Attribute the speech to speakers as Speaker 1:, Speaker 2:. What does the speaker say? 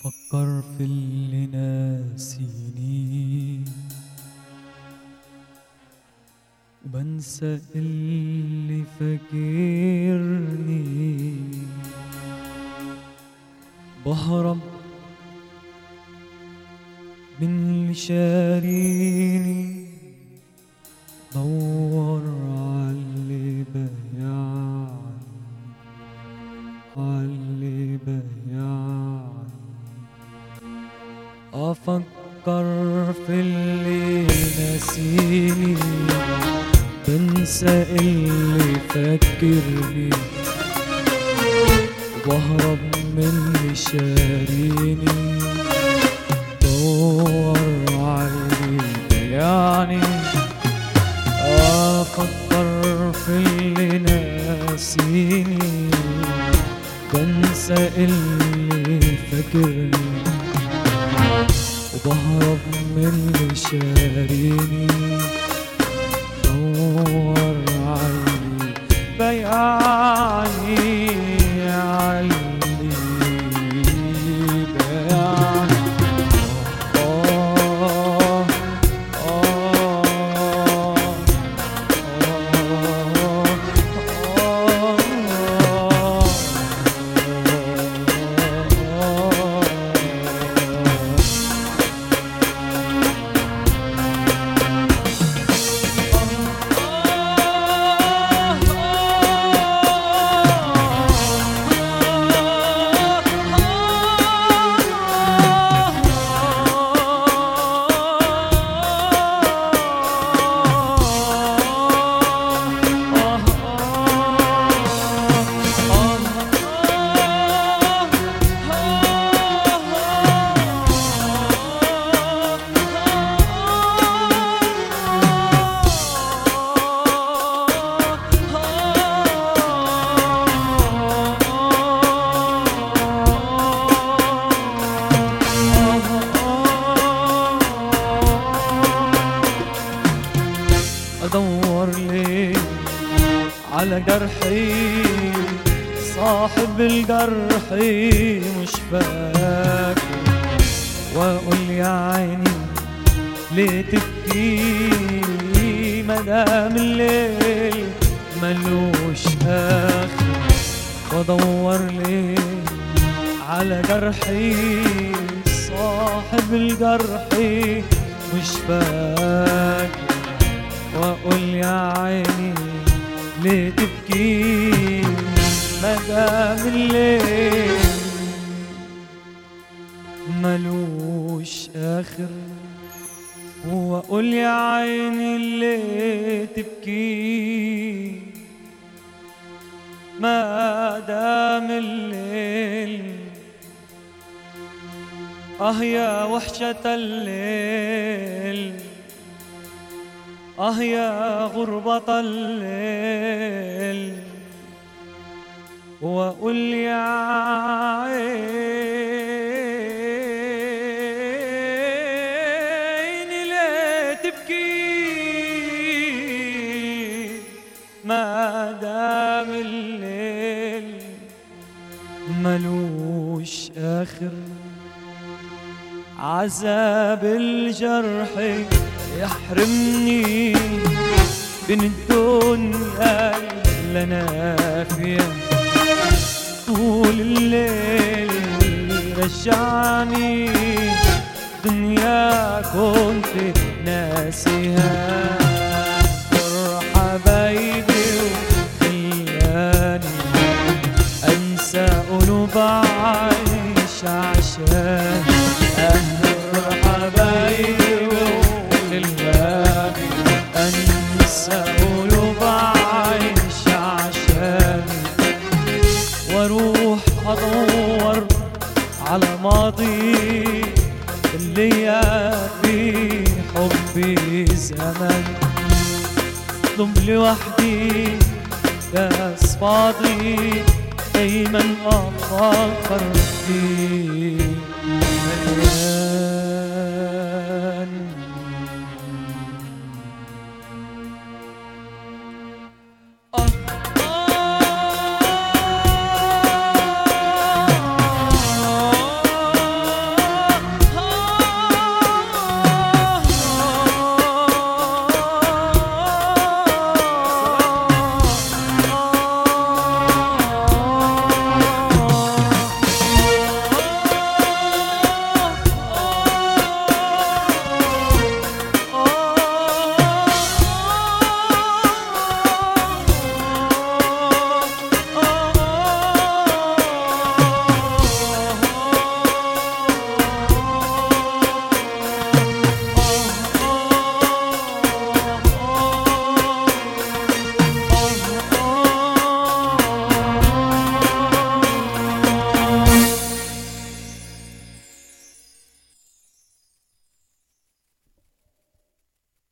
Speaker 1: أفكر في اللي ناسيني وبنسى اللي فاكرني، بهرب من اللي شاريني، دور عاللي بيعني، عاللي بيعني. أفكر في اللي ناسيني، بنسى اللي فكرني، وبهرب من اللي شاريني، دور عاللي بيعني. أفكر في اللي ناسيني، بنسى اللي فكرني، وبهرب من اللي شاريني، دور عاللي بيعني، عاللي بيعني. أدور ليه على جرحي، صاحب الجرح مش فاكر، وأقول يا عيني ليه تبكي، مدام الليل ملوش آخر. وأدور ليه على جرحي، صاحب الجرح مش فاكر، وأقول يا عيني ليه تبكي، مدام الليل ملوش آخر. وأقول يا عيني ليه تبكي، مدام الليل يا وحشة الليل، يا غربة الليل. وأقول يا عيني ليه تبكي، ما دام الليل ملوش آخر. عذاب الجرح يحرمني بين الدنيا اللي أنا فيها، طول الليل رجعني دنيا كنت ناسيها. اذكر حبايبي وخلاني أنسى قلوب عايش عشان، أهجر حبايبي وخلاني أنسى قلوب عايش عشاني، واروح ادور على ماضي اللي في حبي زمان، اظلم لوحدي كاس فاضي دايما افكر فيه.